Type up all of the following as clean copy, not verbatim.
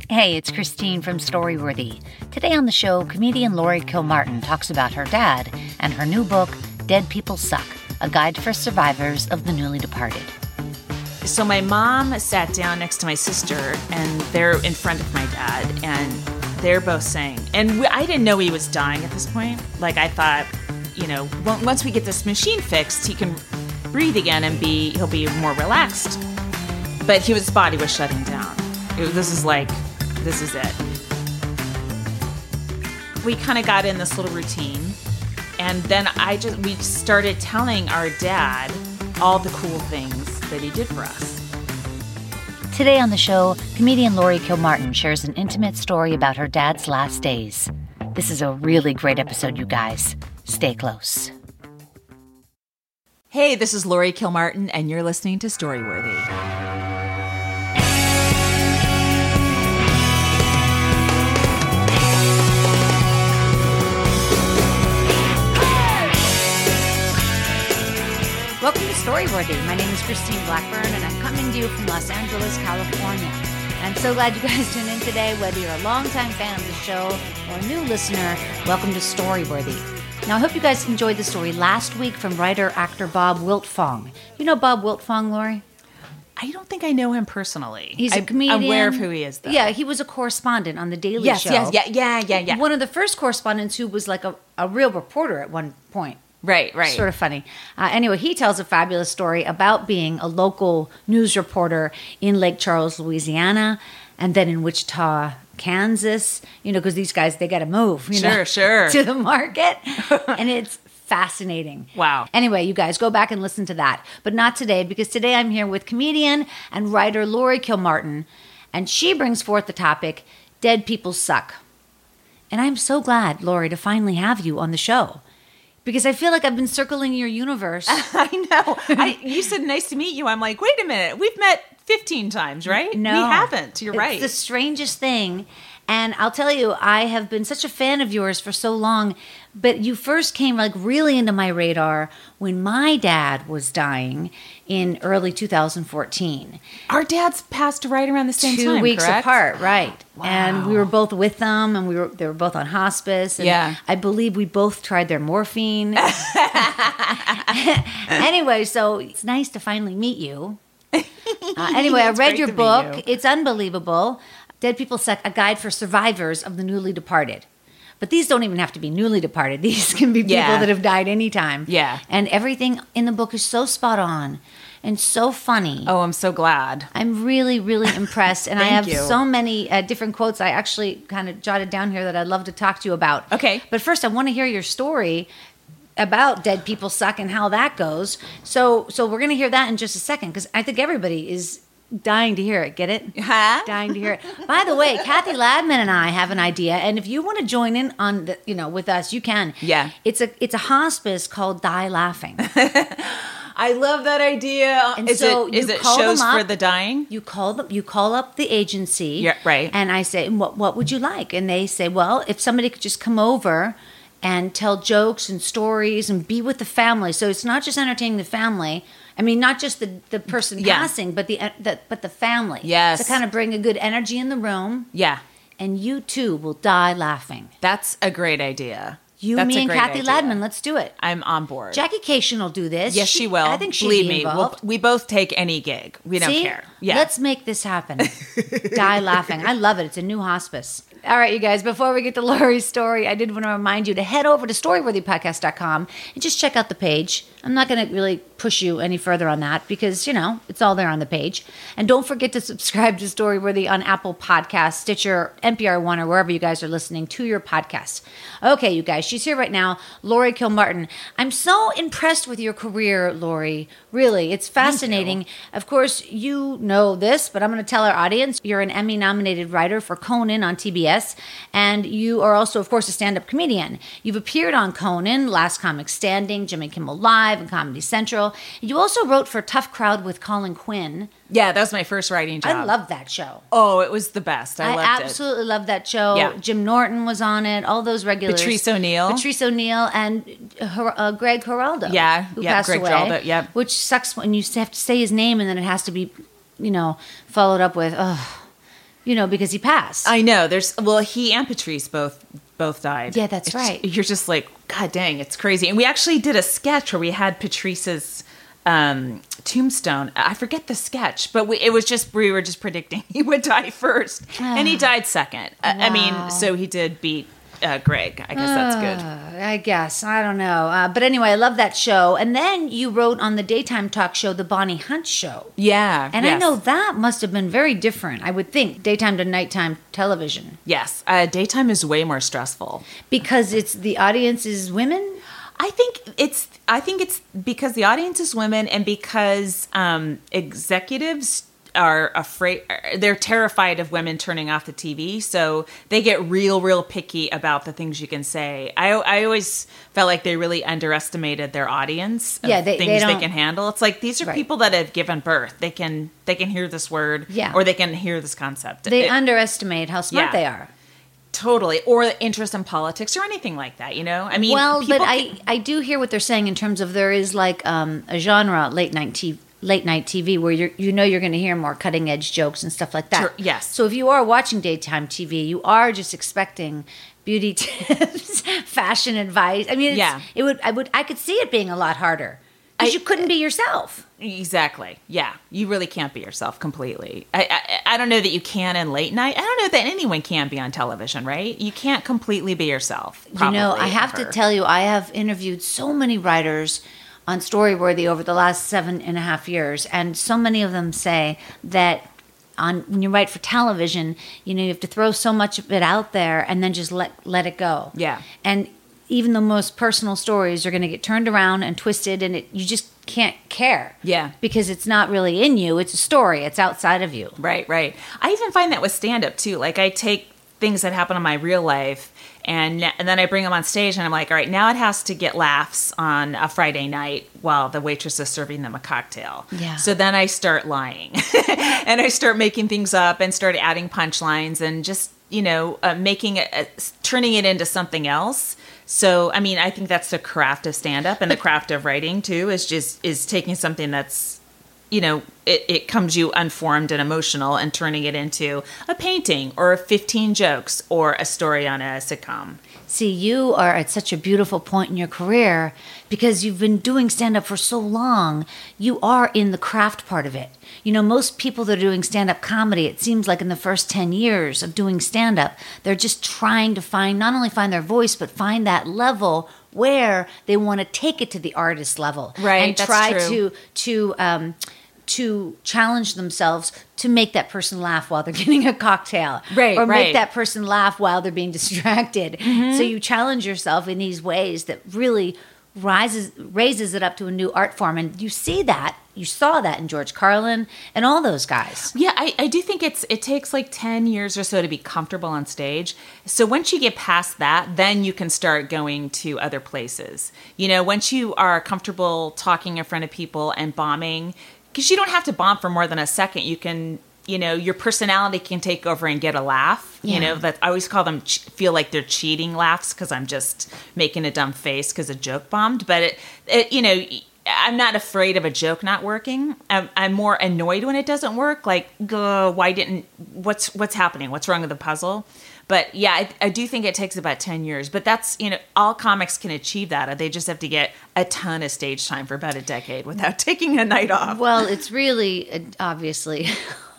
Hey, it's Christine from Storyworthy. Today on the show, comedian Laurie Kilmartin talks about her dad and her new book, Dead People Suck, a guide for survivors of the newly departed. So my mom sat down next to my sister, and they're in front of my dad, and they're both saying, and I didn't know he was dying at this point. Like, I thought, once we get this machine fixed, he can breathe again and he'll be more relaxed. But his body was shutting down. This is it. We kind of got in this little routine, and then we started telling our dad all the cool things that he did for us. Today on the show, comedian Laurie Kilmartin shares an intimate story about her dad's last days. This is a really great episode, you guys. Stay close. Hey, this is Laurie Kilmartin, and you're listening to Storyworthy. Welcome to Storyworthy. My name is Christine Blackburn, and I'm coming to you from Los Angeles, California. I'm so glad you guys tuned in today. Whether you're a longtime fan of the show or a new listener, welcome to Storyworthy. Now, I hope you guys enjoyed the story last week from writer-actor Bob Wiltfong. You know Bob Wiltfong, Laurie? I don't think I know him personally. He's a comedian. I'm aware of who he is, though. Yeah, he was a correspondent on The Daily Show. Yeah. One of the first correspondents who was like a real reporter at one point. Right. Sort of funny. Anyway, he tells a fabulous story about being a local news reporter in Lake Charles, Louisiana, and then in Wichita, Kansas, because these guys, they got to move, Sure. to the market. And it's fascinating. Wow. Anyway, you guys, go back and listen to that. But not today, because today I'm here with comedian and writer Laurie Kilmartin, and she brings forth the topic, Dead People Suck. And I'm so glad, Laurie, to finally have you on the show. Because I feel like I've been circling your universe. I know. You said nice to meet you. I'm like, wait a minute. We've met 15 times, right? No. We haven't. You're right. It's the strangest thing. And I'll tell you, I have been such a fan of yours for so long, but you first came like really into my radar when my dad was dying in early 2014. Our dads passed right around the same time, 2 weeks correct? apart, right. Wow. And we were both with them, and they were both on hospice. And yeah. I believe we both tried their morphine. Anyway, so it's nice to finally meet you. Anyway, I read your book. It's unbelievable. Dead People Suck, a guide for survivors of the newly departed. But these don't even have to be newly departed. These can be people that have died anytime. Yeah. And everything in the book is so spot on and so funny. Oh, I'm so glad. I'm really, really impressed. And I have you. so many different quotes I actually kind of jotted down here that I'd love to talk to you about. Okay. But first, I want to hear your story about Dead People Suck and how that goes. So we're going to hear that in just a second, because I think everybody is dying to hear it. Get it? Huh? Dying to hear it. By the way, Kathy Ladman and I have an idea, and if you want to join in on the, with us, you can. Yeah. It's a hospice called Die Laughing. I love that idea. And is so it you call shows them up, for the dying? You call up the agency. Yeah, right. And I say, what would you like? And they say, well, if somebody could just come over and tell jokes and stories and be with the family. So it's not just entertaining the family. I mean, not just the person passing, but the family. Yes. To kind of bring a good energy in the room. Yeah. And you too will die laughing. That's a great idea. You, That's me, and Kathy idea. Ladman, let's do it. I'm on board. Jackie Cation will do this. Yes, she will. I think she'd Believe be me, involved. we both take any gig. We don't care. Yeah. Let's make this happen. Die laughing. I love it. It's a new hospice. All right, you guys, before we get to Laurie's story, I did want to remind you to head over to storyworthypodcast.com and just check out the page. I'm not going to really push you any further on that because, it's all there on the page. And don't forget to subscribe to Storyworthy on Apple Podcasts, Stitcher, NPR One, or wherever you guys are listening to your podcasts. Okay, you guys, she's here right now, Laurie Kilmartin. I'm so impressed with your career, Laurie. Really, it's fascinating. Of course, you know this, but I'm going to tell our audience. You're an Emmy-nominated writer for Conan on TBS, and you are also, of course, a stand-up comedian. You've appeared on Conan, Last Comic Standing, Jimmy Kimmel Live, and Comedy Central. You also wrote for Tough Crowd with Colin Quinn. Yeah, that was my first writing job. I love that show. Oh, it was the best. I loved it. I absolutely love that show. Yeah. Jim Norton was on it. All those regulars. Patrice O'Neill, and Greg Giraldo. Yeah, who passed Greg away. Giraldo. Yeah, which sucks when you have to say his name and then it has to be, followed up with because he passed. I know. He and Patrice both died. Yeah, that's right. You're just like, God dang, it's crazy. And we actually did a sketch where we had Patrice's tombstone. I forget the sketch, but we were just predicting he would die first, and he died second. I mean, so he did beat Greg. I guess that's good. I guess. I don't know. But anyway, I love that show. And then you wrote on the daytime talk show, The Bonnie Hunt Show. Yeah. And I know that must have been very different, I would think, daytime to nighttime television. Yes. Daytime is way more stressful. Because the audience is women? I think it's because the audience is women, and because executives are afraid, they're terrified of women turning off the TV, so they get real picky about the things you can say. I always felt like they really underestimated their audience of things they can handle. It's like, these are people that have given birth. They can hear this word, or they can hear this concept. They underestimate how smart they are. Totally. Or interest in politics or anything like that, I mean, but I do hear what they're saying in terms of there is like a genre, late night TV, where you're going to hear more cutting edge jokes and stuff like that. Sure, yes. So if you are watching daytime TV, you are just expecting beauty tips, fashion advice. I mean, I could see it being a lot harder because you couldn't be yourself. Exactly. Yeah. You really can't be yourself completely. I don't know that you can in late night. I don't know that anyone can be on television, right? You can't completely be yourself. Probably, I have to tell you, I have interviewed so many writers on Storyworthy over the last 7.5 years, and so many of them say that when you write for television, you have to throw so much of it out there and then just let it go. Yeah. And even the most personal stories are going to get turned around and twisted, and you just can't care. Yeah. Because it's not really in you. It's a story. It's outside of you. Right. I even find that with stand-up, too. Like, I take things that happen in my real life, and then I bring them on stage, and I'm like, all right, now it has to get laughs on a Friday night while the waitress is serving them a cocktail. Yeah. So then I start lying, and I start making things up and start adding punchlines and just, turning it into something else. So, I mean, I think that's the craft of stand-up, and the craft of writing, too, is taking something that's, it comes you unformed and emotional and turning it into a painting or 15 jokes or a story on a sitcom. See, you are at such a beautiful point in your career because you've been doing stand-up for so long. You are in the craft part of it. Most people that are doing stand-up comedy, it seems like in the first 10 years of doing stand-up, they're just trying to not only find their voice, but find that level where they want to take it to the artist level. Right, and that's try true. to challenge themselves to make that person laugh while they're getting a cocktail. Right, or make that person laugh while they're being distracted. Mm-hmm. So you challenge yourself in these ways that really raises it up to a new art form. And you saw that in George Carlin and all those guys. Yeah, I do think it takes like 10 years or so to be comfortable on stage. So once you get past that, then you can start going to other places. Once you are comfortable talking in front of people and bombing, because you don't have to bomb for more than a second. You can, your personality can take over and get a laugh. Yeah. That I always call them feel like they're cheating laughs because I'm just making a dumb face because a joke bombed. But I'm not afraid of a joke not working. I'm more annoyed when it doesn't work. Like, what's happening? What's wrong with the puzzle? But yeah, I do think it takes about 10 years. But that's, all comics can achieve that. They just have to get a ton of stage time for about a decade without taking a night off. Well, it's really, obviously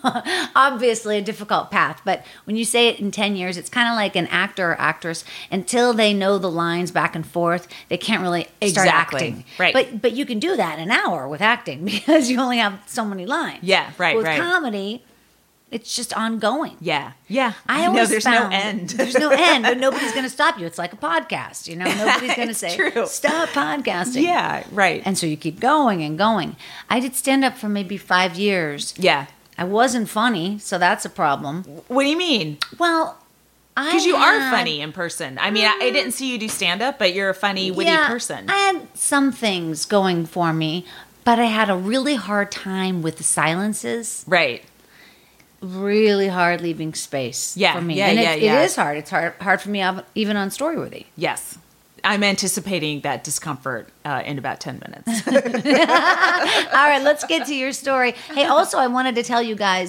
a difficult path. But when you say it in 10 years, it's kind of like an actor or actress. Until they know the lines back and forth, they can't really start acting. Right. But you can do that in an hour with acting because you only have so many lines. Yeah, right, but with comedy, it's just ongoing. Yeah. I always there's found no end. There's no end, but nobody's going to stop you. It's like a podcast, Nobody's going to say, true. Stop podcasting. Yeah, right. And so you keep going and going. I did stand-up for maybe 5 years. Yeah. I wasn't funny, so that's a problem. What do you mean? Well, because you are funny in person. I mean, I didn't see you do stand-up, but you're a funny, witty person. I had some things going for me, but I had a really hard time with the silences. Right. Really hard leaving space for me. It is hard. It's hard for me even on Storyworthy. Yes. I'm anticipating that discomfort in about 10 minutes. All right, let's get to your story. Hey, also, I wanted to tell you guys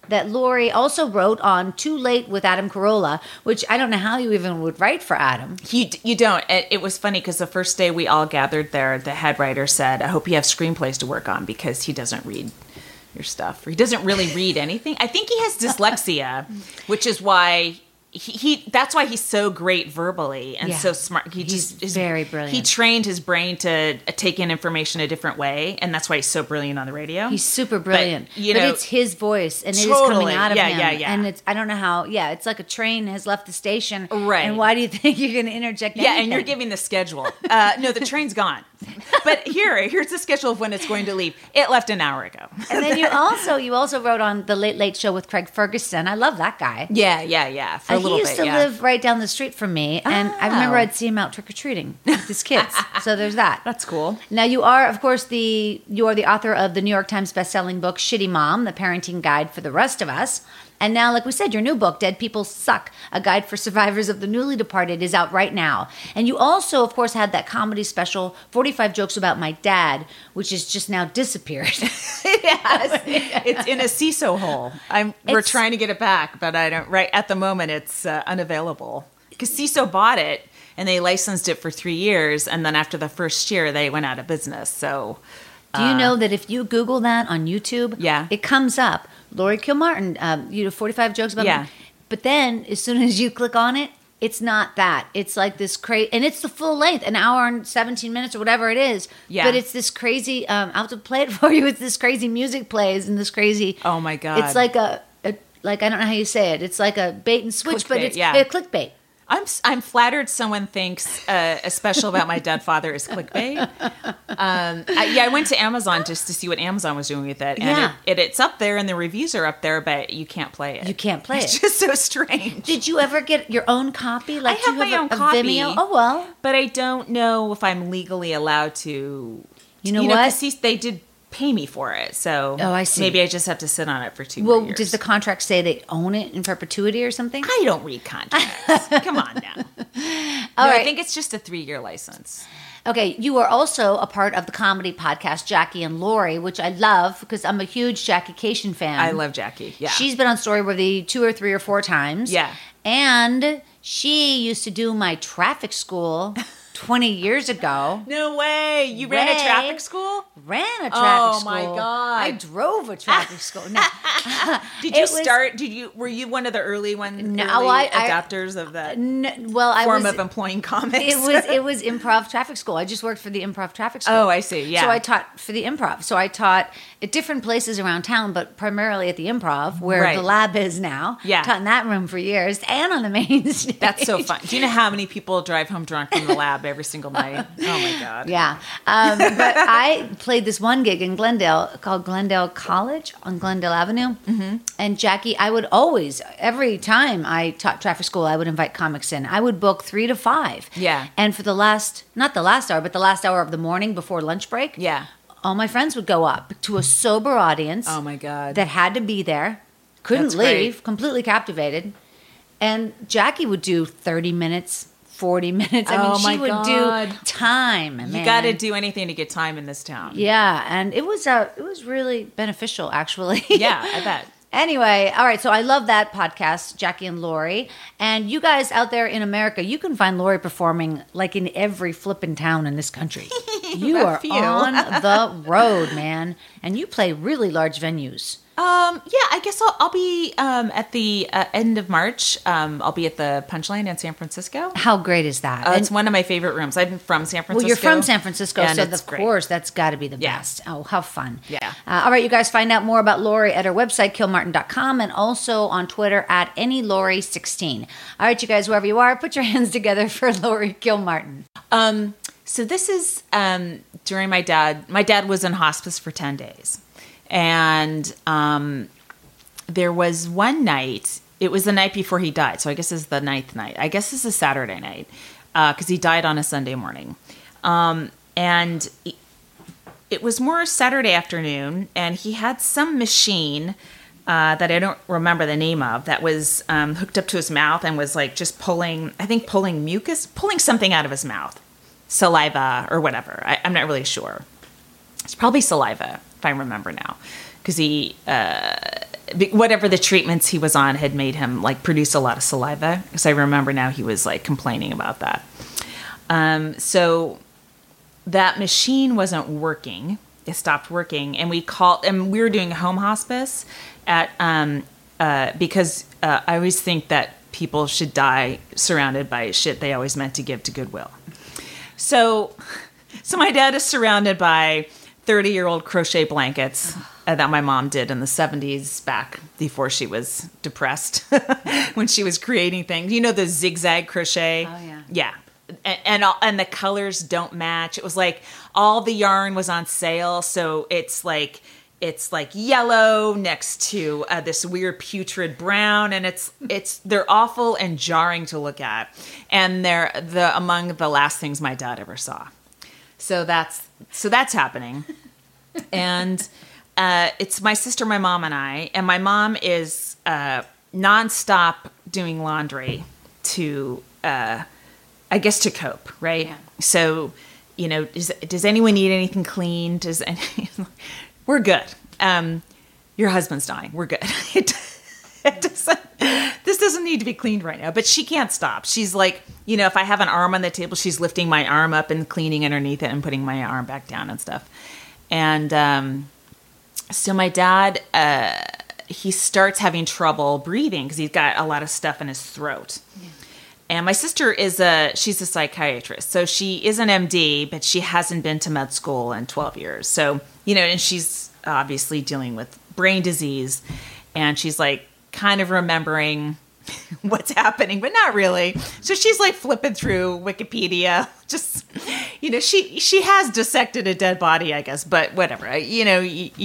that Lori also wrote on Too Late with Adam Carolla, which I don't know how you even would write for Adam. You don't. It was funny because the first day we all gathered there, the head writer said, I hope you have screenplays to work on because he doesn't read your stuff. Or he doesn't really read anything. I think he has dyslexia, which is why... that's why he's so great verbally and so smart. He's very brilliant. He trained his brain to take in information a different way, and that's why he's so brilliant on the radio. He's super brilliant. But it's his voice, and totally, it is coming out of him. Yeah. And it's, I don't know how, it's like a train has left the station. Right. And why do you think you're going to interject anything? Yeah, and you're giving the schedule. No, the train's gone. But here's the schedule of when it's going to leave. It left an hour ago. And then you also wrote on The Late Late Show with Craig Ferguson. I love that guy. Yeah. For a little bit, he used to live right down the street from me, and I remember I'd see him out trick-or-treating with his kids. So there's that. That's cool. Now you are, of course, the author of the New York Times bestselling book Shitty Mom: The Parenting Guide for the Rest of Us. And now, like we said, your new book, Dead People Suck, A Guide for Survivors of the Newly Departed, is out right now. And you also, of course, had that comedy special, 45 Jokes About My Dad, which has just now disappeared. Yes. It's in a CISO hole. We're trying to get it back, but I don't. Right at the moment, it's unavailable. Because CISO bought it, and they licensed it for 3 years, and then after the first year, they went out of business. So... Do you know that if you Google that on YouTube, it comes up, Lori Kilmartin, 45 Jokes About Me. But then, as soon as you click on it, it's not that. It's like this crazy, and it's the full length, an hour and 17 minutes or whatever it is. Yeah. But it's this crazy, I'll have to play it for you, it's this crazy music plays and this crazy. Oh my God. It's like like, I don't know how you say it. It's like a bait and switch, but it's clickbait. I'm flattered someone thinks a special about my dead father is clickbait. I went to Amazon just to see what Amazon was doing with it. And it's up there and the reviews are up there, but you can't play it. You can't play It's just so strange. Did you ever get your own copy? Like, I have my own copy. Vimeo? Oh, well. But I don't know if I'm legally allowed to. You know what? Because they did pay me for it, so I see. Maybe I just have to sit on it for 2 more years. Well, does the contract say they own it in perpetuity or something? I don't read contracts. Come on now. All right. I think it's just a 3-year license. Okay, you are also a part of the comedy podcast Jackie and Lori, which I love because I'm a huge Jackie Cation fan. I love Jackie, yeah. She's been on Storyworthy 2 or 3 or 4 times. Yeah. And she used to do my traffic school 20 years ago. No way. You ran a traffic school? Ran a traffic school. Oh my God. I drove a traffic school. No. Were you one of the early ones? No, adapters of that form of employing comics? It was improv traffic school. I just worked for the improv traffic school. Oh, I see. Yeah. So I taught for the improv. So I taught at different places around town, but primarily at the improv where the lab is now. Yeah. Taught in that room for years and on the main stage. That's so fun. Do you know how many people drive home drunk from the lab every single night? Oh my God. Yeah. But I played this one gig in Glendale called Glendale College on Glendale Avenue. Mm-hmm. And Jackie, I would always, every time I taught traffic school, I would invite comics in. I would book 3 to 5. Yeah. And for not the last hour, but the last hour of the morning before lunch break. Yeah. All my friends would go up to a sober audience. Oh my God. That had to be there. Couldn't leave. Completely captivated. And Jackie would do 30 minutes. 40 minutes. I mean, she would do time. Man. You got to do anything to get time in this town. Yeah, and it was really beneficial, actually. Yeah, I bet. Anyway, all right, so I love that podcast, Jackie and Lori. And you guys out there in America, you can find Lori performing like in every flippin' town in this country. You are on the road, man. And you play really large venues. I guess I'll be at the end of March. I'll be at the Punchline in San Francisco. How great is that? It's one of my favorite rooms. I'm from San Francisco. Well, you're from San Francisco, so of great. Course that's got to be the best. Oh, how fun. Yeah. All right, you guys find out more about Lori at her website, kilmartin.com, and also on Twitter at AnyLori16. All right, you guys, wherever you are, put your hands together for Lori Kilmartin. So this is during my dad was in hospice for 10 days. And there was one night, it was the night before he died. So I guess it's the 9th night. I guess it's a Saturday night because he died on a Sunday morning. And it was more Saturday afternoon, and he had some machine that I don't remember the name of that was hooked up to his mouth and was like just pulling mucus, pulling something out of his mouth, saliva or whatever. I'm not really sure. It's probably saliva, if I remember now, because whatever the treatments he was on had made him like produce a lot of saliva. Because I remember now he was like complaining about that. So that machine wasn't working. It stopped working, and we were doing home hospice at because I always think that people should die surrounded by shit they always meant to give to Goodwill. So my dad is surrounded by 30-year-old crochet blankets that my mom did in the 70s, back before she was depressed, when she was creating things. You know, the zigzag crochet? Oh, yeah. Yeah. And the colors don't match. It was like all the yarn was on sale, so it's like yellow next to this weird putrid brown, and they're awful and jarring to look at, and they're among the last things my dad ever saw. So that's happening, and it's my sister, my mom, and I. And my mom is nonstop doing laundry to, I guess, to cope, right? Yeah. So, you know, does anyone need anything clean? We're good. Your husband's dying. We're good. This doesn't need to be cleaned right now. But she can't stop. She's like, you know, if I have an arm on the table, she's lifting my arm up and cleaning underneath it and putting my arm back down and stuff. And so my dad, he starts having trouble breathing because he's got a lot of stuff in his throat. Yeah. And my sister she's a psychiatrist. So she is an MD, but she hasn't been to med school in 12 years. So, you know, and she's obviously dealing with brain disease. And she's like kind of remembering what's happening, but not really. So she's like flipping through Wikipedia. Just, you know, she has dissected a dead body, I guess, but whatever. You know,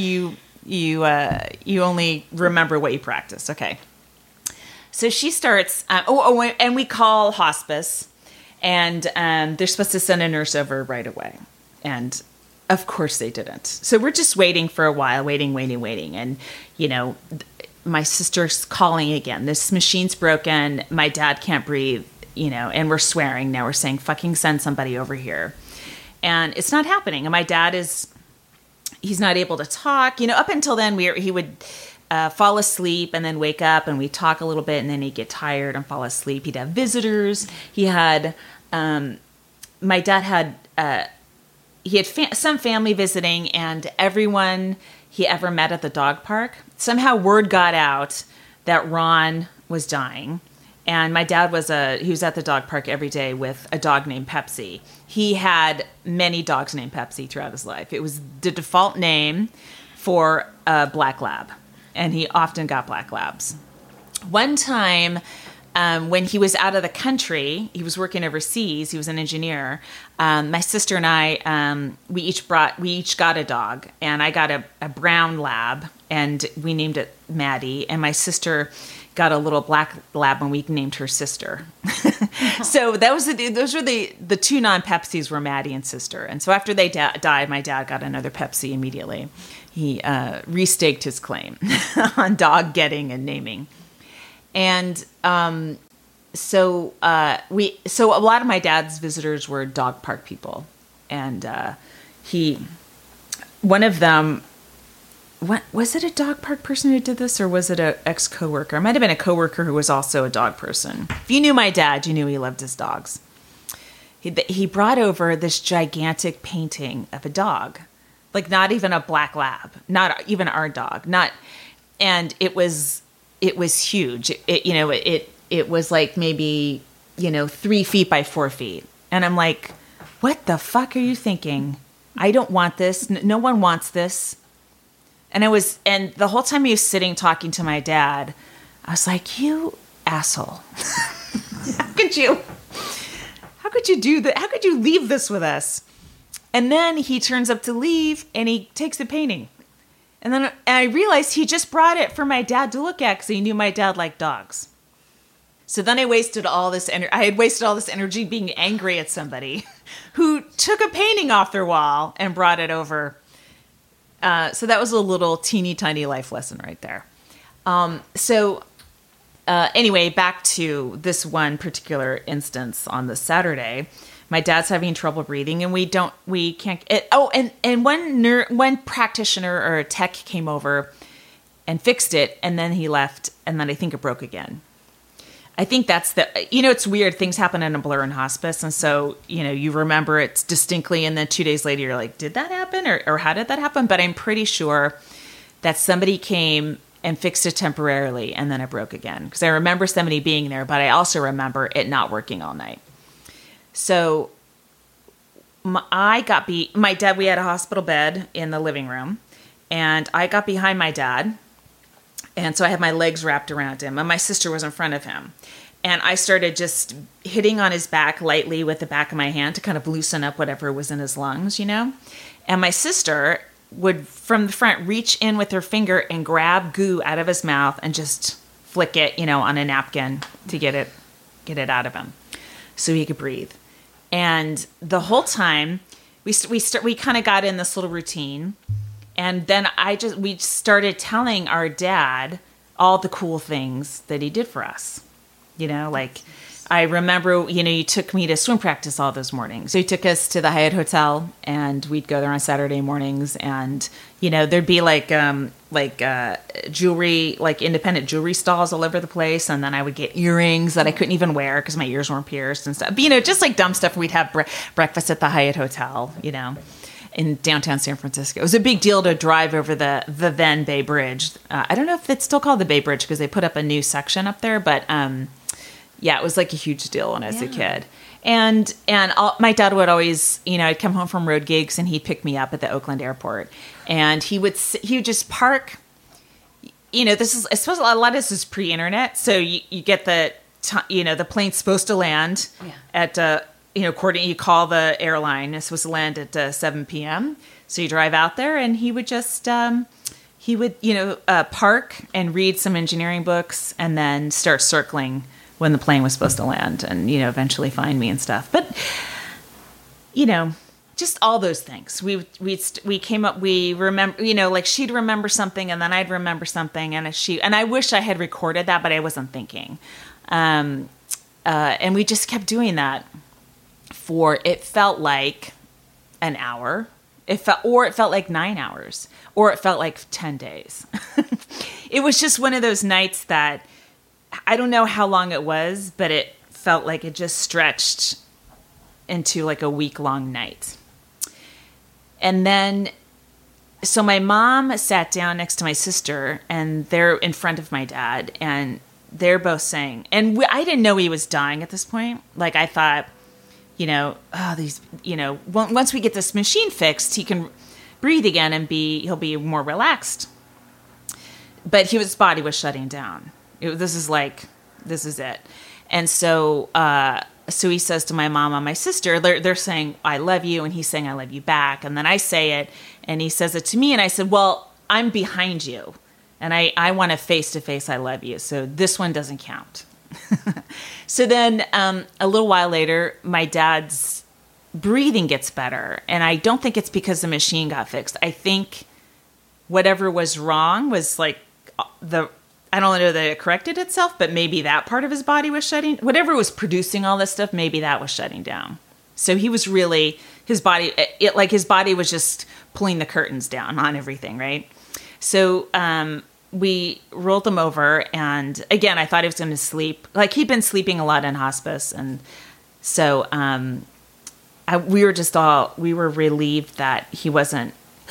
you only remember what you practice. Okay. So she starts, and we call hospice, and they're supposed to send a nurse over right away. And of course they didn't. So we're just waiting for a while, waiting. And, you know, my sister's calling again. This machine's broken. My dad can't breathe, you know, and we're swearing. Now we're saying, fucking send somebody over here. And it's not happening. And my dad he's not able to talk. You know, up until then, he would fall asleep and then wake up, and we'd talk a little bit, and then he'd get tired and fall asleep. He'd have visitors. He had, my dad had, some family visiting, and everyone he ever met at the dog park, somehow word got out that Ron was dying. And my dad he was at the dog park every day with a dog named Pepsi. He had many dogs named Pepsi throughout his life. It was the default name for a black lab. And he often got black labs. One time, when he was out of the country, he was working overseas. He was an engineer. My sister and I, we each got a dog, and I got a brown lab, and we named it Maddie. And my sister got a little black lab, and we named her Sister. So those were the two non-Pepsis were Maddie and Sister. And so after they died, my dad got another Pepsi immediately. He restaked his claim on dog getting and naming. And so a lot of my dad's visitors were dog park people. And one of them, was it a dog park person who did this, or was it an ex-coworker? It might have been a coworker who was also a dog person. If you knew my dad, you knew he loved his dogs. He brought over this gigantic painting of a dog. Like not even a black lab, not even our dog, and it was huge. It was like maybe, 3 feet by 4 feet. And I'm like, what the fuck are you thinking? I don't want this. No one wants this. And the whole time he was sitting talking to my dad, I was like, you asshole. How could you do that? How could you leave this with us? And then he turns up to leave, and he takes the painting. And I realized he just brought it for my dad to look at because he knew my dad liked dogs. So then I had wasted all this energy being angry at somebody who took a painting off their wall and brought it over. So that was a little teeny tiny life lesson right there. Anyway, back to this one particular instance on the Saturday. My dad's having trouble breathing, and we can't. And one practitioner or a tech came over, and fixed it, and then he left, and then I think it broke again. I think that's it's weird. Things happen in a blur in hospice. And so, you remember it distinctly. And then 2 days later, you're like, did that happen? Or how did that happen? But I'm pretty sure that somebody came and fixed it temporarily, and then it broke again. Because I remember somebody being there, but I also remember it not working all night. So my dad, we had a hospital bed in the living room, and I got behind my dad. And so I had my legs wrapped around him, and my sister was in front of him. And I started just hitting on his back lightly with the back of my hand to kind of loosen up whatever was in his lungs, And my sister would, from the front, reach in with her finger and grab goo out of his mouth and just flick it, on a napkin to get it out of him so he could breathe. And the whole time, we kind of got in this little routine. And then we started telling our dad all the cool things that he did for us. Like I remember, you took me to swim practice all those mornings. So he took us to the Hyatt Hotel, and we'd go there on Saturday mornings. And, there'd be like jewelry, like independent jewelry stalls all over the place. And then I would get earrings that I couldn't even wear because my ears weren't pierced and stuff. But, just like dumb stuff. We'd have breakfast at the Hyatt Hotel, in downtown San Francisco. It was a big deal to drive over the then Bay Bridge. I don't know if it's still called the Bay Bridge because they put up a new section up there, but it was like a huge deal when I was a kid. And my dad would always, I'd come home from road gigs and he'd pick me up at the Oakland airport, and he would just park. I suppose a lot of this is pre-internet, so you get the plane's supposed to land at. According, you call the airline. It's supposed to land at 7 p.m. So you drive out there, and he would just park and read some engineering books, and then start circling when the plane was supposed to land, and eventually find me and stuff. But just all those things. We came up. We remember. Like she'd remember something, and then I'd remember something, and I wish I had recorded that, but I wasn't thinking. And we just kept doing that. It felt like an hour. It felt like 9 hours, or it felt like 10 days. It was just one of those nights that I don't know how long it was, but it felt like it just stretched into like a week-long night. And then, so my mom sat down next to my sister, and they're in front of my dad, and they're both saying, and I didn't know he was dying at this point. Like I thought, once we get this machine fixed, he can breathe again and he'll be more relaxed. But his body was shutting down. This is it. And so he says to my mom and my sister, they're saying, I love you. And he's saying, I love you back. And then I say it, and he says it to me. And I said, well, I'm behind you, and I want a face-to-face I love you. So this one doesn't count. So then a little while later, my dad's breathing gets better. And I don't think it's because the machine got fixed. I think whatever was wrong was like I don't know that it corrected itself, but maybe that part of his body was whatever was producing all this stuff, maybe that was shutting down. So he was really, his body was just pulling the curtains down on everything, right? So we rolled him over, and again, I thought he was going to sleep. Like, he'd been sleeping a lot in hospice, and so we were relieved that he wasn't,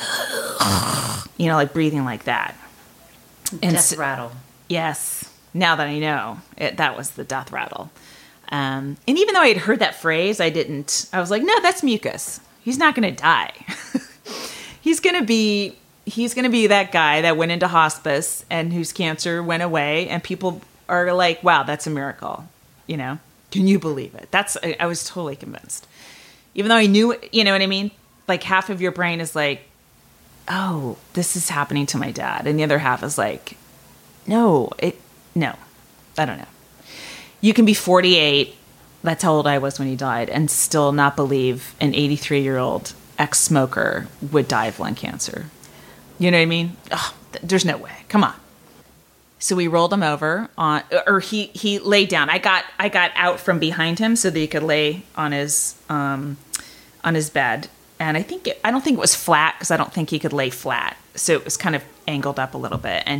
like breathing like that. Death rattle. Yes. Now that I know, that was the death rattle. And even though I had heard that phrase, I was like, no, that's mucus. He's not going to die. He's going to be that guy that went into hospice and whose cancer went away, and people are like, wow, that's a miracle. Can you believe it? I was totally convinced. Even though I knew, you know what I mean? Like, half of your brain is like, oh, this is happening to my dad. And the other half is like, no, I don't know. You can be 48, that's how old I was when he died, and still not believe an 83-year-old ex-smoker would die of lung cancer. You know what I mean? Oh, there's no way. Come on. So we rolled him over he laid down. I got out from behind him so that he could lay on his bed. And I don't think it was flat because I don't think he could lay flat. So it was kind of angled up a little bit. And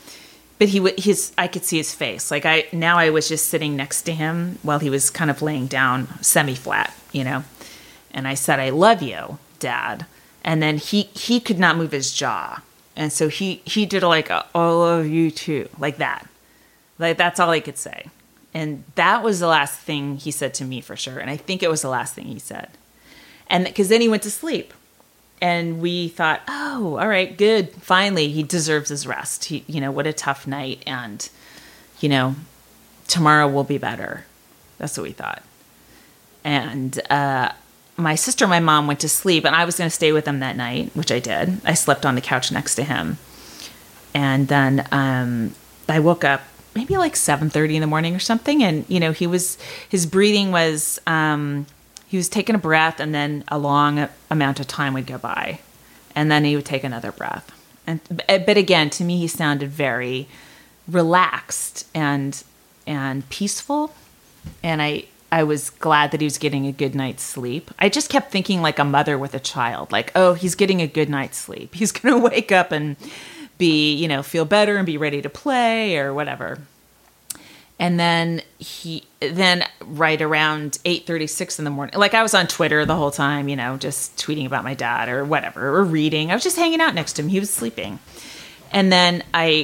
I could see his face. Like I was just sitting next to him while he was kind of laying down semi-flat, And I said, "I love you, Dad." And then he could not move his jaw. And so he did like "I love you too," like that. Like that's all he could say. And that was the last thing he said to me for sure. And I think it was the last thing he said. And because then he went to sleep. And we thought, oh, all right, good. Finally, he deserves his rest. What a tough night. And, tomorrow will be better. That's what we thought. And my sister and my mom went to sleep. And I was going to stay with him that night, which I did. I slept on the couch next to him. And then I woke up maybe like 7:30 in the morning or something. And, his breathing was... he was taking a breath, and then a long amount of time would go by, and then he would take another breath. But again, to me, he sounded very relaxed and peaceful, and I was glad that he was getting a good night's sleep. I just kept thinking like a mother with a child, like, oh, he's getting a good night's sleep. He's going to wake up and be, feel better and be ready to play or whatever. And then right around 8:36 in the morning, like I was on Twitter the whole time, just tweeting about my dad or whatever, or reading. I was just hanging out next to him. He was sleeping. And then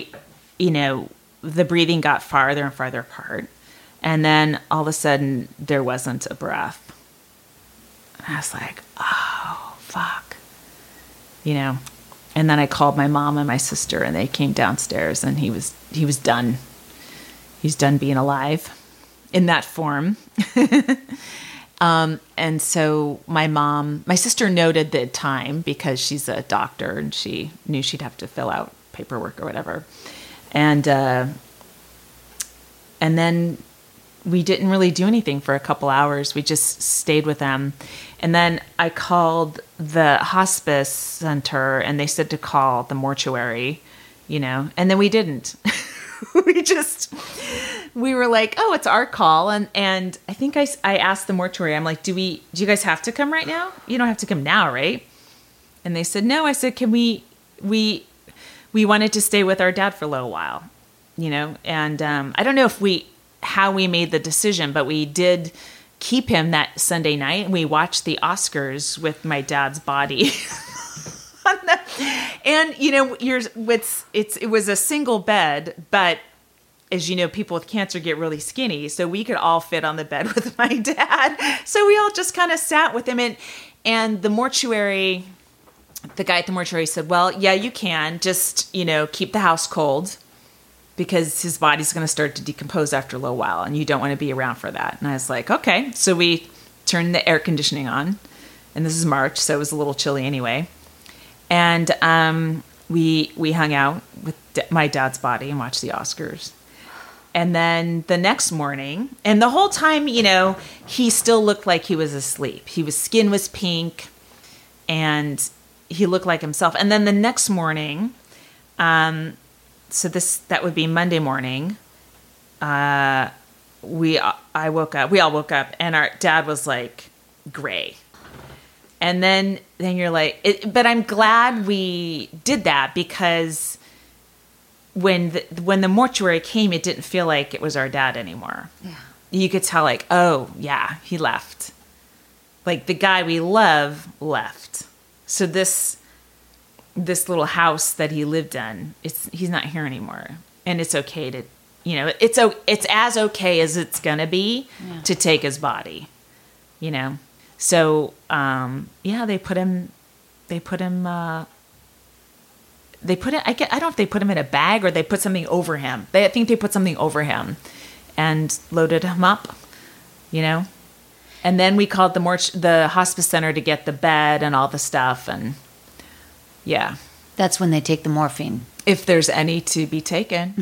the breathing got farther and farther apart. And then all of a sudden there wasn't a breath. And I was like, oh, fuck. And then I called my mom and my sister, and they came downstairs, and he was done. He's done being alive in that form. And so my sister noted the time because she's a doctor and she knew she'd have to fill out paperwork or whatever. And then we didn't really do anything for a couple hours. We just stayed with them. And then I called the hospice center, and they said to call the mortuary, and then we didn't. we were like, oh, it's our call. And I think I asked the mortuary, I'm like, do you guys have to come right now? You don't have to come now, right? And they said, no. I said, can we wanted to stay with our dad for a little while, and I don't know how we made the decision, but we did keep him that Sunday night, and we watched the Oscars with my dad's body. And it was a single bed, but as you know, people with cancer get really skinny, so we could all fit on the bed with my dad. So we all just kind of sat with him, and the guy at the mortuary said, well, yeah, you can just, keep the house cold because his body's going to start to decompose after a little while, and you don't want to be around for that. And I was like, okay. So we turned the air conditioning on, and this is March, so it was a little chilly anyway. And we hung out with my dad's body and watched the Oscars. And then the next morning, and the whole time, he still looked like he was asleep. His skin was pink, and he looked like himself. And then the next morning, that would be Monday morning, we all woke up, and our dad was like gray. And then you're like, but I'm glad we did that because when the mortuary came, it didn't feel like it was our dad anymore. Yeah. You could tell like, oh yeah, he left. Like the guy we love left. So this little house that he lived in, he's not here anymore. And it's okay to, it's as okay as it's going to be to take his body, So, they put him, I don't know if they put him in a bag or they put something over him. I think they put something over him and loaded him up, And then we called the hospice center to get the bed and all the stuff. And yeah. That's when they take the morphine. If there's any to be taken.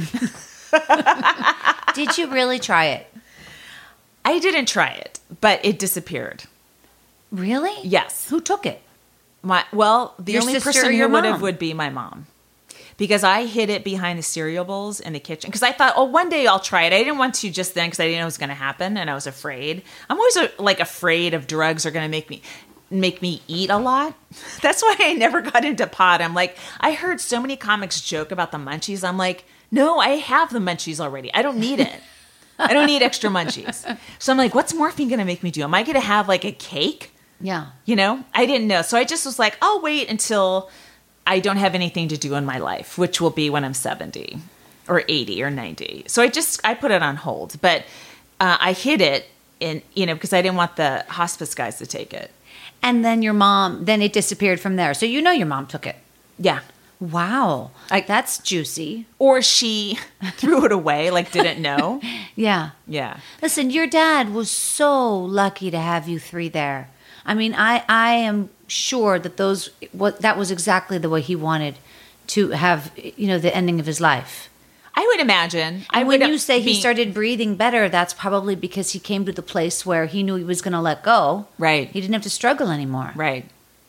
Did you really try it? I didn't try it, but it disappeared. Really? Yes. Who took it? The Your only sister person or who your mom? would be my mom. Because I hid it behind the cereal bowls in the kitchen. Because I thought, one day I'll try it. I didn't want to just then because I didn't know it was going to happen, and I was afraid. I'm always afraid of drugs are going to make me. make me eat a lot. That's why I never got into pot. I'm like, I heard so many comics joke about the munchies. I'm like, no, I have the munchies already. I don't need it. I don't need extra munchies. So I'm like, what's morphine going to make me do? Am I going to have like a cake? Yeah. You know, I didn't know. So I just was like, I'll wait until I don't have anything to do in my life, which will be when I'm 70 or 80 or 90. So I put it on hold, but I hid it because I didn't want the hospice guys to take it. And then then it disappeared from there. So your mom took it. Yeah. Wow. That's juicy. Or she threw it away, like didn't know. Yeah. Yeah. Listen, your dad was so lucky to have you three there. I mean, I am sure that that was exactly the way he wanted to have, the ending of his life. I would imagine. And when you say he started breathing better, that's probably because he came to the place where he knew he was going to let go. Right. He didn't have to struggle anymore. Right.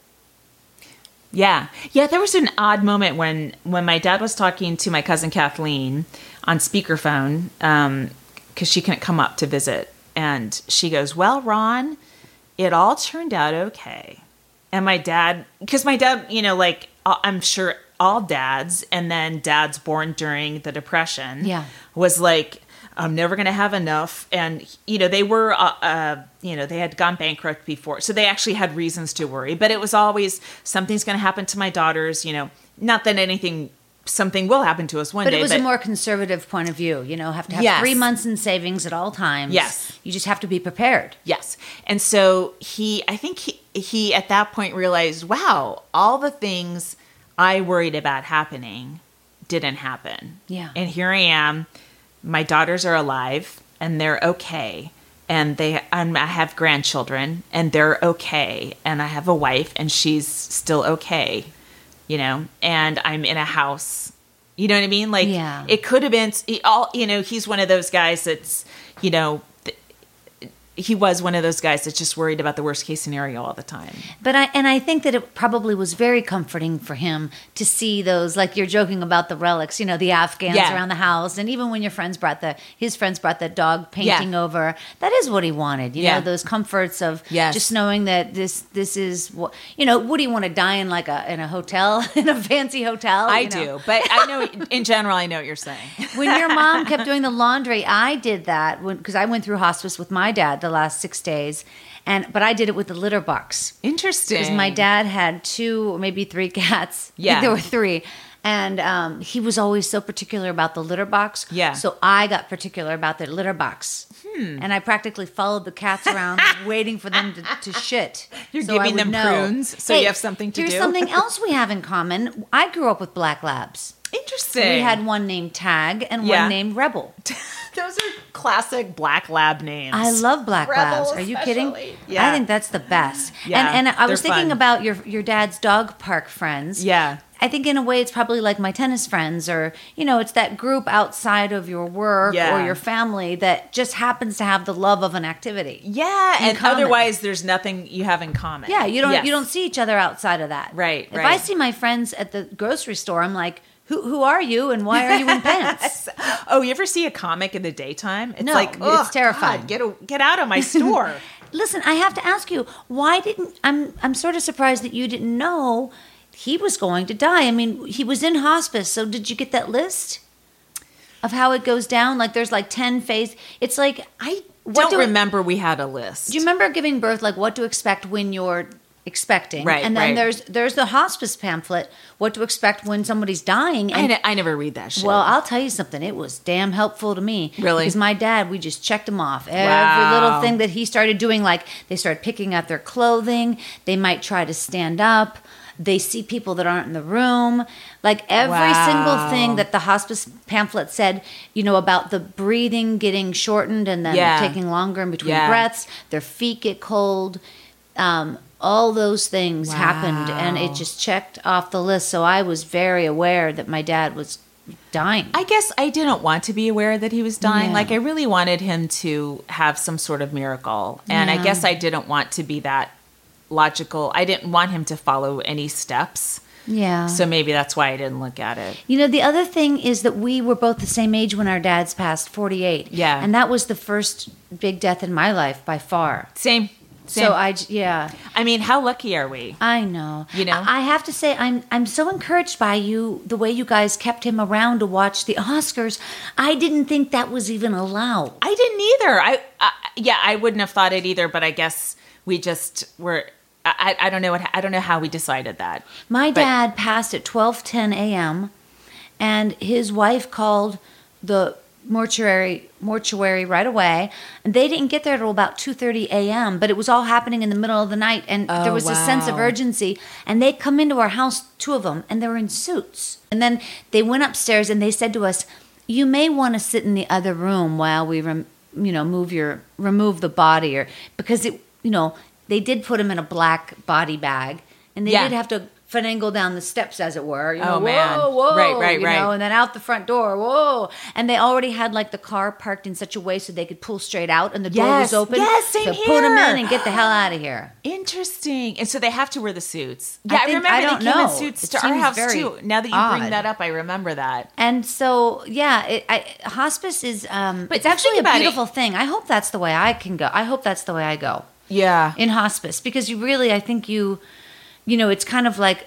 Yeah. Yeah, there was an odd moment when my dad was talking to my cousin Kathleen on speakerphone because she couldn't come up to visit. And she goes, well, Ron, it all turned out okay. And my dad, I'm sure all dads, and then dads born during the Depression, was like, I'm never going to have enough. And, they were, they had gone bankrupt before. So they actually had reasons to worry. But it was always, something's going to happen to my daughters, not that something will happen to us one day. But it was a more conservative point of view. Have to have 3 months in savings at all times. Yes. You just have to be prepared. Yes. And so I think he at that point realized, wow, all the things I worried about happening didn't happen. Yeah. And here I am. My daughters are alive and they're okay. And I have grandchildren and they're okay. And I have a wife and she's still okay, and I'm in a house, you know what I mean? Like, It could have been he's one of those guys that's, he was one of those guys that's just worried about the worst case scenario all the time. But I think that it probably was very comforting for him to see those, like you're joking about the relics, the Afghans around the house. And even when his friends brought the dog painting over, that is what he wanted, you know, those comforts of just knowing that this is what, would he want to die in in a hotel, in a fancy hotel? I do. But I know, in general, I know what you're saying. When your mom kept doing the laundry, I did that because I went through hospice with my dad the last 6 days, but I did it with the litter box. Interesting. Because my dad had 2 or maybe 3 cats. Yeah, I think there were 3, and he was always so particular about the litter box. Yeah. So I got particular about the litter box, and I practically followed the cats around, waiting for them to shit. You're giving them prunes, so you have something to do. Here's something else we have in common. I grew up with black labs. Interesting. We had one named Tag and one named Rebel. Those are classic black lab names. I love black Rebel labs. Are you kidding? Yeah. I think that's the best. Yeah, and I was thinking fun. about your dad's dog park friends. Yeah. I think in a way it's probably like my tennis friends, or, it's that group outside of your work or your family that just happens to have the love of an activity. Yeah, and common. Otherwise there's nothing you have in common. Yeah, you don't see each other outside of that. Right, If I see my friends at the grocery store, I'm like, Who are you and why are you in pants? Oh, you ever see a comic in the daytime? It's No, like, it's terrifying. God, get out of my store. Listen, I have to ask you, I'm sort of surprised that you didn't know he was going to die. I mean, he was in hospice, so did you get that list of how it goes down? Like there's 10 phases. It's like I don't remember we had a list. Do you remember giving birth, like what to expect when you're expecting? Right. And then right. there's the hospice pamphlet, what to expect when somebody's dying. And I never read that shit. Well, I'll tell you something. It was damn helpful to me. Really? Because my dad, we just checked him off. Every little thing that he started doing, like they started picking out their clothing. They might try to stand up. They see people that aren't in the room. Like every single thing that the hospice pamphlet said, about the breathing getting shortened and then taking longer in between breaths. Their feet get cold. All those things happened, and it just checked off the list. So I was very aware that my dad was dying. I guess I didn't want to be aware that he was dying. Yeah. Like I really wanted him to have some sort of miracle. And I guess I didn't want to be that logical. I didn't want him to follow any steps. Yeah. So maybe that's why I didn't look at it. The other thing is that we were both the same age when our dads passed, 48. Yeah. And that was the first big death in my life by far. Same. Same. So yeah. I mean, how lucky are we? I know. You know? I have to say, I'm so encouraged by you, the way you guys kept him around to watch the Oscars. I didn't think that was even allowed. I didn't either. I wouldn't have thought it either, but I guess we just were. I don't know I don't know how we decided that. My dad passed at 12:10 a.m. and his wife called the mortuary right away, and they didn't get there till about 2:30 a.m. But it was all happening in the middle of the night, and there was a sense of urgency. And they come into our house, two of them, and they were in suits. And then they went upstairs and they said to us, "You may want to sit in the other room while we, remove the body," or because they did put him in a black body bag, and they did have to finagle down the steps, as it were. Oh, man. Whoa, Right. and then out the front door, whoa. And they already had like the car parked in such a way so they could pull straight out, and the door was open. Yes, same so here. put him in and get the hell out of here. Interesting. And so they have to wear the suits. Yeah, I remember don't they came in know. suits It to our seems house very too. Now that you odd. bring that up, I remember that. And so, hospice is it's actually think a about beautiful thing. I hope that's the way I can go. I hope that's the way I go. Yeah. In hospice, because I think it's kind of like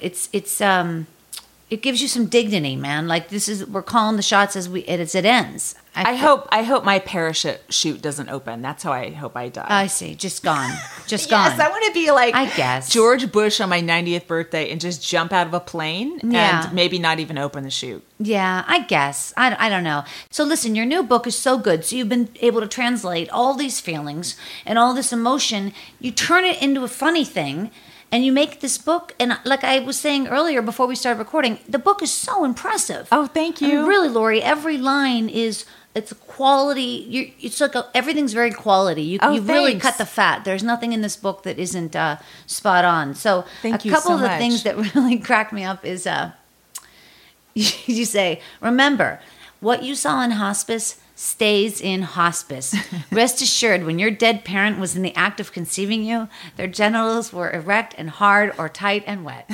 it gives you some dignity, man. Like we're calling the shots as it ends. I hope my parachute doesn't open. That's how I hope I die. I see. Just gone. Just Yes, gone. I want to be like, I guess, George Bush on my 90th birthday and just jump out of a plane Yeah. and maybe not even open the chute. Yeah, I guess. I don't know. So listen, your new book is so good. So you've been able to translate all these feelings and all this emotion. You turn it into a funny thing. And you make this book, and like I was saying earlier before we started recording, the book is so impressive. Oh, thank you. I mean, really, Lori, every line it's a quality. It's like everything's very quality. You really thanks. cut the fat. There's nothing in this book that isn't spot on. So Thank a you couple so of the much. things that really cracked me up is you say, remember, what you saw in hospice stays in hospice. Rest assured, when your dead parent was in the act of conceiving you, their genitals were erect and hard or tight and wet.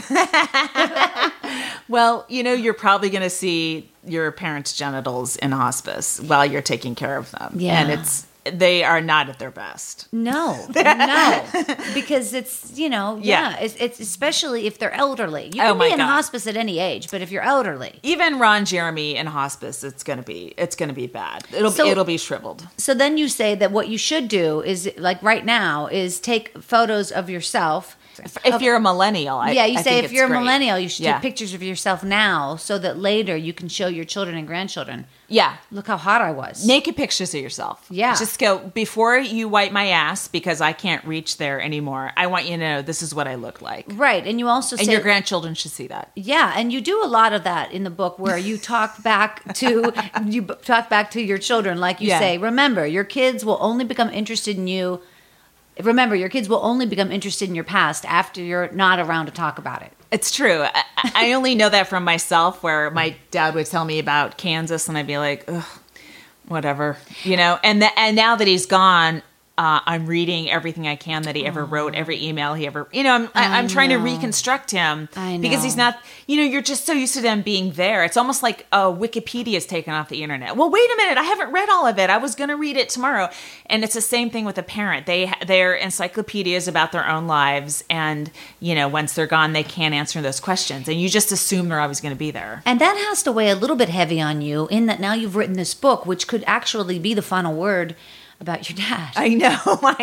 Well, you're probably going to see your parents' genitals in hospice while you're taking care of them. Yeah. And they are not at their best. No, because it's it's especially if they're elderly. You can be in hospice at any age, but if you're elderly, Even Ron Jeremy in hospice, it's gonna be bad. It'll be shriveled. So then you say that what you should do is, like right now, is take photos of yourself. If you're a millennial, I say think if you're great. a millennial, you should take pictures of yourself now, so that later you can show your children and grandchildren. Yeah. Look how hot I was. Naked pictures of yourself. Yeah. Just go, before you wipe my ass, because I can't reach there anymore, I want you to know this is what I look like. Right. And you also say... And your grandchildren should see that. Yeah. And you do a lot of that in the book, where you talk back to your children. Like you say, remember, your kids will only become interested in you. Remember, your kids will only become interested in your past after you're not around to talk about it. It's true. I only know that from myself, where my dad would tell me about Kansas, and I'd be like, ugh, whatever, And now that he's gone, I'm reading everything I can that he ever wrote, every email he ever, I'm trying to reconstruct him. I know. Because he's not, you're just so used to them being there. It's almost like Wikipedia is taken off the internet. Well, wait a minute. I haven't read all of it. I was going to read it tomorrow. And it's the same thing with a parent. They're encyclopedias about their own lives. And, once they're gone, they can't answer those questions. And you just assume they're always going to be there. And that has to weigh a little bit heavy on you, in that now you've written this book, which could actually be the final word about your dad. I know.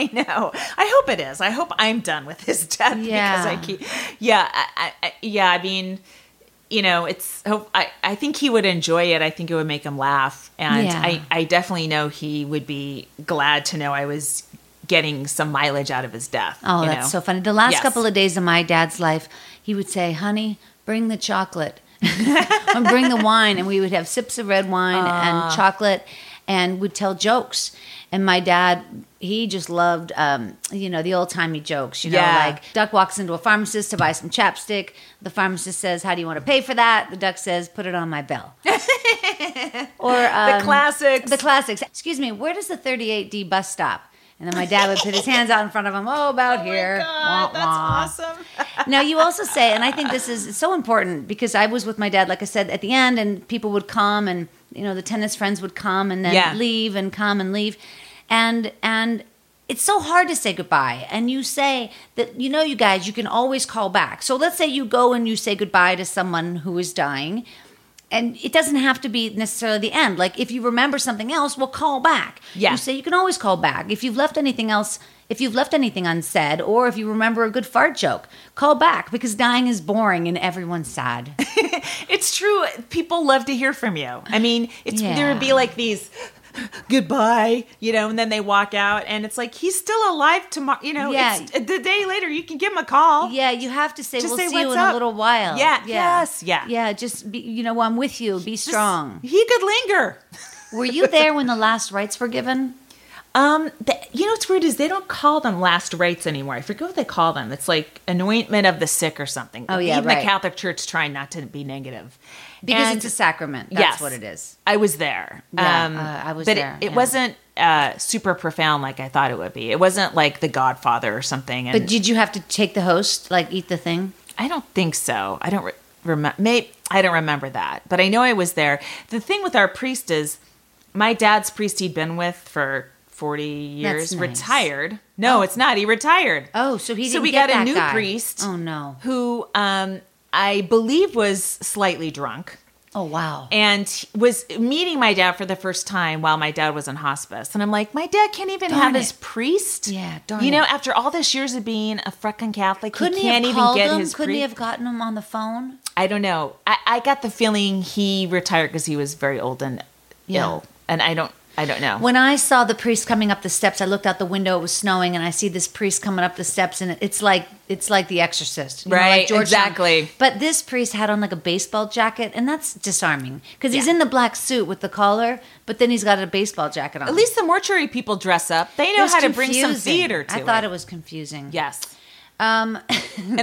I hope it is. I hope I'm done with his death. Yeah. Because I mean, it's. I think he would enjoy it. I think it would make him laugh, and I definitely know he would be glad to know I was getting some mileage out of his death. Oh, that's so funny. The last couple of days of my dad's life, he would say, "Honey, bring the chocolate." And bring the wine, and we would have sips of red wine and chocolate, and would tell jokes. And my dad, he just loved, the old-timey jokes, like Duck walks into a pharmacist to buy some chapstick. The pharmacist says, "How do you want to pay for that?" The Duck says, "Put it on my bill." Or the classics. The classics. Excuse me, where does the 38D bus stop? And then my dad would put his hands out in front of him. Oh, about here. Oh, my God, that's awesome. Now, you also say, and I think this is so important, because I was with my dad, like I said, at the end, and people would come, and the tennis friends would come and then leave and come and leave. And it's so hard to say goodbye. And you say that, you guys, you can always call back. So let's say you go and you say goodbye to someone who is dying. And it doesn't have to be necessarily the end. Like if you remember something else, well, call back. Yeah. You say you can always call back. If you've left anything else, if you've left anything unsaid, or if you remember a good fart joke, call back, because dying is boring and everyone's sad. It's true. People love to hear from you. I mean, there would be Yeah. like these goodbye, and then they walk out, and it's like, he's still alive tomorrow. Yeah. It's the day later, you can give him a call. Yeah, you have to say, Just we'll say, see you "What's in up?" a little while. Yeah, yes, yeah. Yeah, just, be, I'm with you. Be strong. He could linger. Were you there when the last rites were given? What's weird is they don't call them last rites anymore. I forget what they call them. It's like anointment of the sick or something. Oh, yeah, Even right. the Catholic Church trying not to be negative. Because And it's a sacrament. That's yes, what it is. I was there. Yeah, I was but there, It yeah. wasn't super profound like I thought it would be. It wasn't like The Godfather or something. And But did you have to take the host, like eat the thing? I don't think so. I don't remember. I don't remember that. But I know I was there. The thing with our priest is, my dad's priest he'd been with for 40 years, That's nice. retired. No, it's not. He retired. Oh, so he didn't So we get got a that new guy. priest. Oh, no. Who I believe was slightly drunk. Oh, wow. And was meeting my dad for the first time while my dad was in hospice. And I'm like, my dad can't even Darn have it. his priest? Yeah, darn You know, it. after all this years of being a frickin' Catholic, Couldn't he he can't have even called get him? his Couldn't he priest. have gotten him on the phone? I don't know. I got the feeling he retired because he was very old and ill. And I don't know. When I saw the priest coming up the steps, I looked out the window. It was snowing, and I see this priest coming up the steps, and it's like The Exorcist, Right, like Georgetown. exactly. But this priest had on like a baseball jacket, and that's disarming because he's Yeah. in the black suit with the collar, but then he's got a baseball jacket on. At least the mortuary people dress up. They It know was how to bring some confusing. theater to it. I thought it was confusing. Yes. Um, And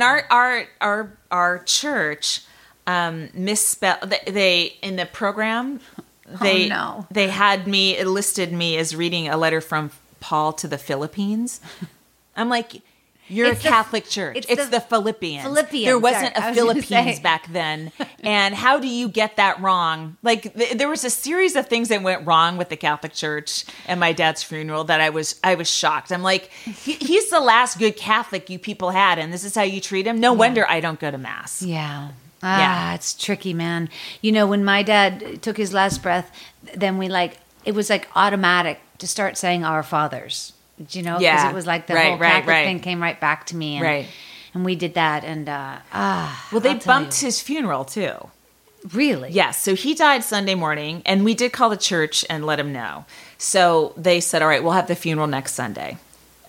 our church misspelled. They in the program. They no. they had me, it listed me as reading a letter from Paul to the Philippines. I'm like, you're It's a the- Catholic church. it's It's the the Philippians. Philippians, There wasn't sorry, I a was gonna Philippines say. back then. And how do you get that wrong? Like there was a series of things that went wrong with the Catholic Church and my dad's funeral that I was shocked. I'm like, he's the last good Catholic you people had, and this is how you treat him? No wonder I don't go to mass. Yeah. Yeah. It's tricky, man. When my dad took his last breath, then it was like automatic to start saying Our Fathers. Because Yeah. it was like the Right, whole right, Catholic right. thing came right back to me. And, Right. And we did that. And, Well, they I'll tell bumped you. his funeral too. Really? Yes, so he died Sunday morning, and we did call the church and let him know. So they said, all right, we'll have the funeral next Sunday,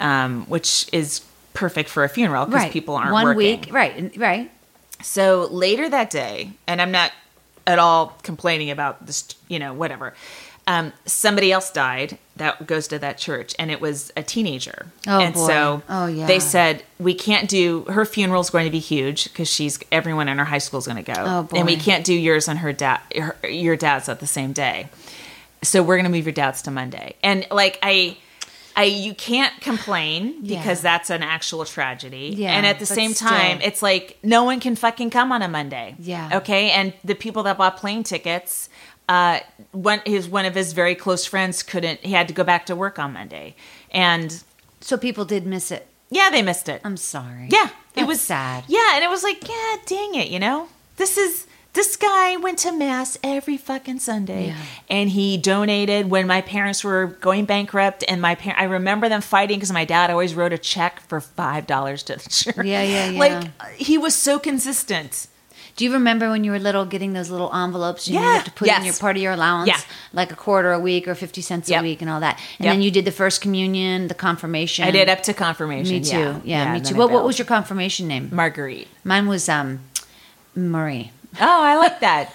which is perfect for a funeral because Right. people aren't 1 working. week. Right. So later that day, and I'm not at all complaining about this, whatever. Somebody else died that goes to that church, and it was a teenager. Oh, and boy. so Oh, yeah. they said, we can't do, her funeral's going to be huge because everyone in her high school is going to go. Oh, boy. And we can't do yours and your dad's at the same day. So we're going to move your dad's to Monday. And like, you can't complain because Yeah. that's an actual tragedy. Yeah, and at the but same still. time, it's like no one can fucking come on a Monday. Yeah. Okay. And the people that bought plane tickets, one of his very close friends couldn't. He had to go back to work on Monday, and So people did miss it. yeah, they missed it. I'm sorry. Yeah, That's it was sad. Yeah, and it was like, yeah, dang it, This guy went to mass every fucking Sunday, Yeah. and he donated when my parents were going bankrupt. And I remember them fighting because my dad always wrote a check for $5 to the church. Yeah. Like he was so consistent. Do you remember when you were little getting those little envelopes? You have to put in your Yes. part of your allowance, Yeah. like a quarter a week or 50 cents a Yep. week and all that. And Yep. then you did the first communion, the confirmation. I did up to confirmation. Me too. Yeah, me and too. then I What bailed. was your confirmation name? Marguerite? Mine was Marie. Oh, I like that.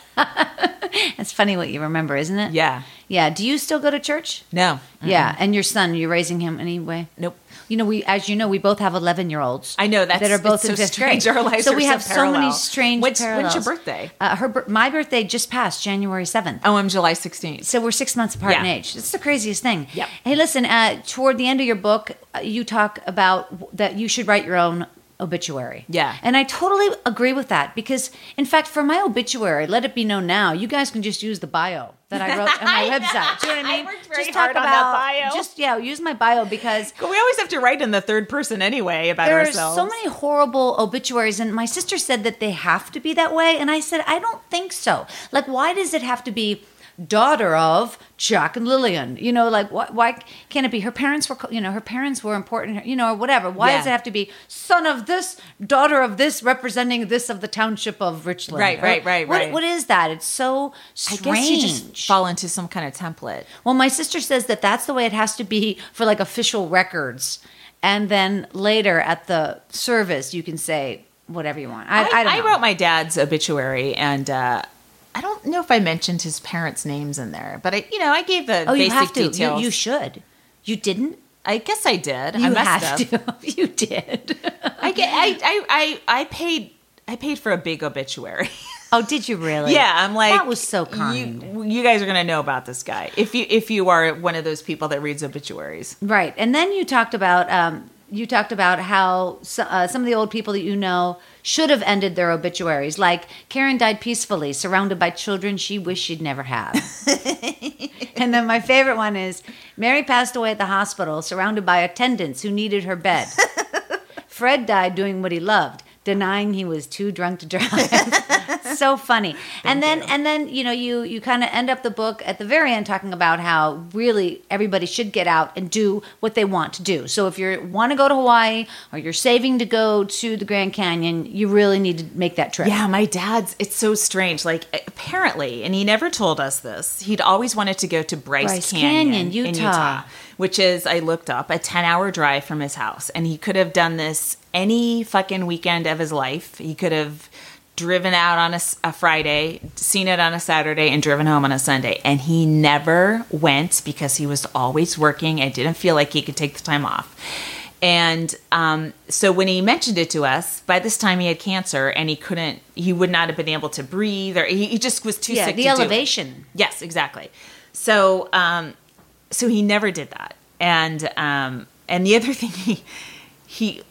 It's funny what you remember, isn't it? Yeah. Yeah. Do you still go to church? No. Yeah. And your son, you're raising him anyway? Nope. As you know, we both have 11-year-olds. I know, that are both it's in so fifth strange. grade. Our lives so are we so have so parallel. many strange When's parallels. your birthday? My birthday just passed, January 7th. Oh, I'm July 16th. So we're 6 months apart in Yeah. age. It's the craziest thing. Yep. Hey, listen, toward the end of your book, you talk about that you should write your own obituary. Yeah. And I totally agree with that because, in fact, for my obituary, let it be known now, you guys can just use the bio that I wrote on my website. Do you know what I mean? I worked very just hard on that bio. Just, use my bio because We always have to write in the third person anyway about there ourselves. are so many horrible obituaries, and my sister said that they have to be that way, and I said, I don't think so. Like, why does it have to be daughter of Jack and Lillian? You know, like, why can't it be her parents were important, or whatever? Why does it have to be son of this, daughter of this, representing this of the township of Richland? Right. What is that? It's so I strange. guess you just fall into some kind of template. Well, my sister says that that's the way it has to be for like official records. And then later at the service, you can say whatever you want. I don't know. wrote my dad's obituary, and I don't know if I mentioned his parents' names in there, but I gave the you basic have to. details. You should. You didn't? I guess I did. You I messed have up. to. You did. I paid for a big obituary. Oh, did you really? Yeah, I'm like, that was so kind. You guys are gonna know about this guy if you are one of those people that reads obituaries, Right, and then you talked about how some of the old people that you know should have ended their obituaries. Like Karen died peacefully, surrounded by children she wished she'd never have. And then my favorite one is Mary passed away at the hospital, surrounded by attendants who needed her bed. Fred died doing what he loved, denying he was too drunk to drive. So funny. And then you kind of end up the book at the very end talking about how really everybody should get out and do what they want to do. So if you want to go to Hawaii or you're saving to go to the Grand Canyon, you really need to make that trip. Yeah, my dad's, it's so strange. Like, apparently, and he never told us this, he'd always wanted to go to Bryce Canyon, Utah. in Utah, which is, I looked up, a 10-hour drive from his house. And he could have done this any fucking weekend of his life. He could have driven out on a Friday, seen it on a Saturday, and driven home on a Sunday. And he never went because he was always working and didn't feel like he could take the time off. And so when he mentioned it to us, by this time he had cancer and he would not have been able to breathe, or he just was too sick to do it. The elevation. Yes, exactly. So he never did that. And the other thing he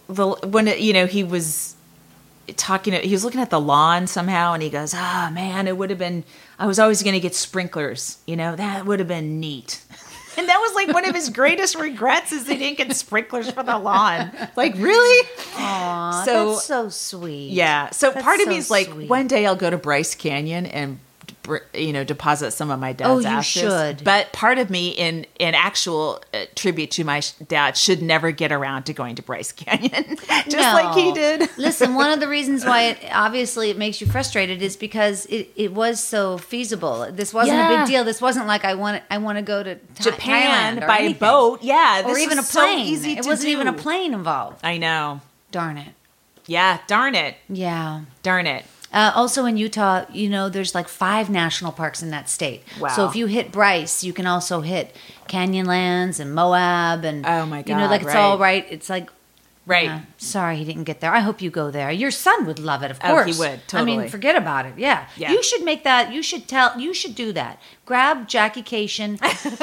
was talking, he was looking at the lawn somehow, and he goes, man, it would have been, I was always going to get sprinklers, that would have been neat. And that was like one of his greatest regrets, is he didn't get sprinklers for the lawn. Like, really? Aw, that's so sweet. Yeah. So That's part of so me is like, sweet. one day I'll go to Bryce Canyon and deposit some of my dad's Oh, you ashes. should. But part of me, in actual tribute to my dad, should never get around to going to Bryce Canyon, just like he did. Listen, one of the reasons why it makes you frustrated is because it was so feasible. This wasn't a big deal. This wasn't like I want to go to Japan Thailand or by anything. boat. Yeah, or this even a was so plane. easy It to wasn't do. even a plane involved. I know. Darn it. Yeah, darn it. Yeah. Darn it. Also in Utah, there's like 5 national parks in that state. Wow. So if you hit Bryce, you can also hit Canyonlands and Moab and Oh my God, like it's right. all right. It's like Right. sorry he didn't get there. I hope you go there. Your son would love it, of Oh, course. he would, I mean, totally. forget about it. Yeah. Yeah. You should make that. You should do that. Grab Jackie Cation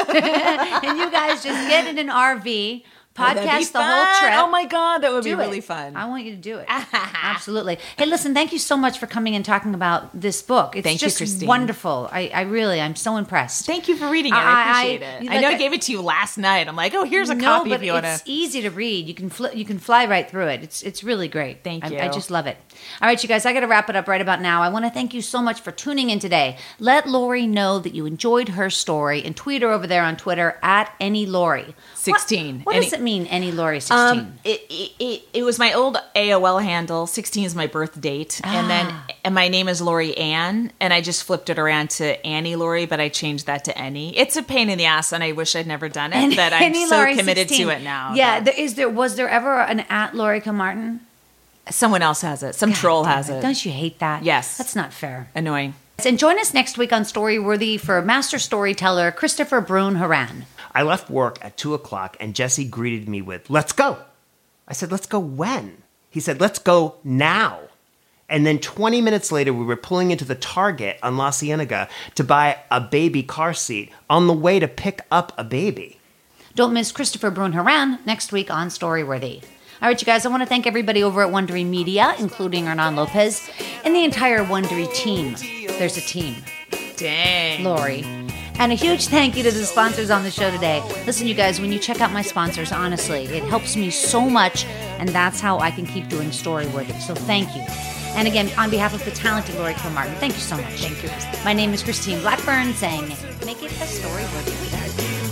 and you guys just get in an RV. That'd be Podcast the whole fun. trip. Oh my God, that would be Do really it. fun. I want you to do it. Absolutely. Hey, listen, thank you so much for coming and talking about this book. It's Thank you, just Christine. wonderful. I'm so impressed. Thank you for reading it. I appreciate it. I like know I gave it to you last night. I'm like, oh, here's a copy but if you want to. it's easy to read. You can fly right through it. It's really great. Thank you. I just love it. All right, you guys, I got to wrap it up right about now. I want to thank you so much for tuning in today. Let Lori know that you enjoyed her story and tweet her over there on Twitter at AnyLori. 16. What does it mean, AnyLori 16? It was my old AOL handle. 16 is my birth date, and my name is Lori Ann, and I just flipped it around to Annie Lori, but I changed that to Any. It's a pain in the ass, and I wish I'd never done it, but I'm so AnyLori committed 16. to it now. Yeah, that was there ever an at Lorica Martin? someone else has it. Some troll has it. Don't you hate that? Yes. That's not fair. Annoying. And join us next week on Storyworthy for master storyteller Christopher Brune Haran. I left work at 2:00 and Jesse greeted me with, "Let's go." I said, "Let's go when?" He said, "Let's go now." And then 20 minutes later, we were pulling into the Target on La Cienega to buy a baby car seat on the way to pick up a baby. Don't miss Christopher Brune Haran next week on Storyworthy. All right, you guys, I want to thank everybody over at Wondery Media, including Hernan Lopez, and the entire Wondery team. There's a team. Dang. Lori. And a huge thank you to the sponsors on the show today. Listen, you guys, when you check out my sponsors, honestly, it helps me so much, and that's how I can keep doing Storyworthy. So thank you. And again, on behalf of the talented Lori Kilmartin, thank you so much. Thank you. My name is Christine Blackburn, saying, make it a Storyworthy weekend.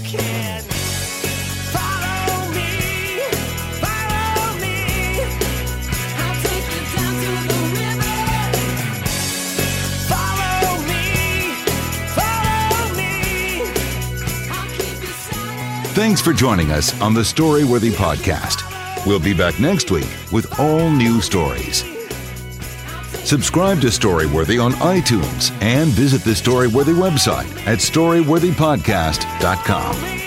Thanks for joining us on the Storyworthy podcast. We'll be back next week with all new stories. Subscribe to Storyworthy on iTunes and visit the Storyworthy website at storyworthypodcast.com.